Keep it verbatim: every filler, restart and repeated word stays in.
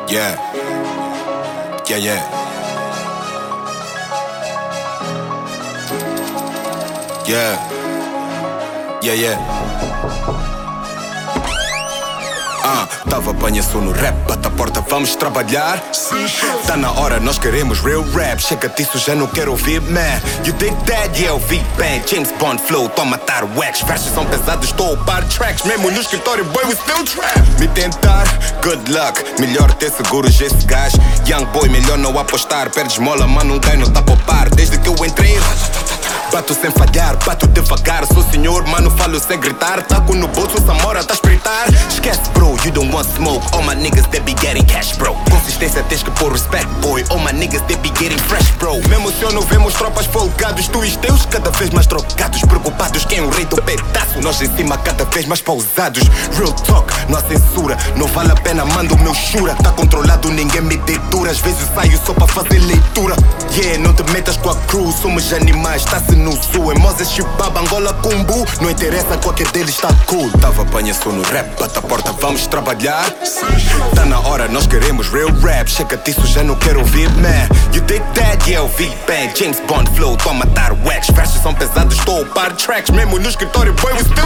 Yeah. Yeah, yeah. Yeah. Yeah, yeah. Ah, tava apanha-se no rap, bata a porta, vamos trabalhar. Tá na hora, nós queremos real rap. Chega disso, já não quero ouvir, man. You dig that? Yeah, eu vi bem. James Bond flow, tô a matar wax. Versos são pesados, estou a par tracks. Mesmo no escritório, boy, we still trap. Me tentar, good luck. Melhor ter seguros esse gás. Young boy, melhor não apostar. Perdes mola, mano, um ganho não tá a poupar. Desde que eu entrei, bato sem falhar, bato devagar. Sou senhor, mano, falo sem gritar. Taco no bolso, Samora, tá a espreitar. Esquece, bro, you don't want smoke. All my niggas, they be getting cash, bro. Consistência tens que pôr respect, boy. All my niggas, they be getting fresh, bro. Me emociono, vemos tropas folgados. Tu e teus cada vez mais trocados. Preocupados, quem é o rei do pedaço. Nós em cima cada vez mais pausados. Real talk, não há censura. Não vale a pena, manda o meu chura. Tá controlado, ninguém me detura. Às vezes saio só pra fazer leitura. Yeah, não te metas com a crew. Somos animais, tá-se no zoo. Em Moses, Chibaba, Angola, Kumbu. Não interessa, qualquer deles tá cool. Tava apanha-se no rap, bata a porta, vamos trabalhar. Tá na hora, nós queremos real rap. Chega disso, já não quero ouvir, man. You dig that? Yeah, eu vi bem. James Bond flow, tô a matar wax. Versos são pesados, estou a par tracks. Mesmo no escritório, boy, we still